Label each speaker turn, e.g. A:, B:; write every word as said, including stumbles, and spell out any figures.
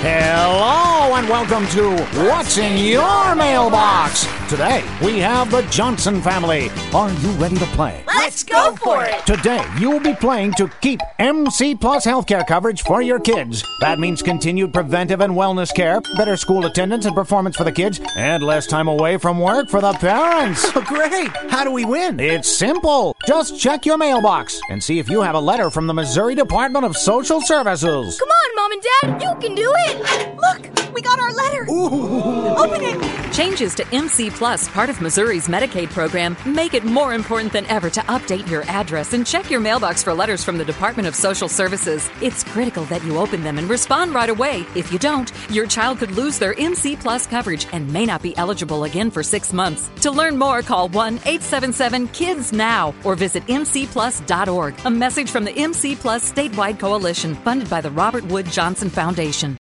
A: Hello and welcome to What's in Your Mailbox? Today, we have the Johnson family. Are you ready to play?
B: Let's go for it!
A: Today, you'll be playing to keep M C Plus healthcare coverage for your kids. That means continued preventive and wellness care, better school attendance and performance for the kids, and less time away from work for the parents.
C: Oh, great! How do we win?
A: It's simple. Just check your mailbox and see if you have a letter from the Missouri Department of Social Services.
B: Come on, Mom and Dad, you can do it! Look, we got our letter!
C: Ooh.
B: Open it!
D: Changes to M C Plus, part of Missouri's Medicaid program, make it more important than ever to update your address and check your mailbox for letters from the Department of Social Services. It's critical that you open them and respond right away. If you don't, your child could lose their M C Plus coverage and may not be eligible again for six months. To learn more, call one eight seven seven KIDS NOW or visit m c plus dot org. A message from the M C Plus Statewide Coalition, funded by the Robert Wood Johnson Foundation.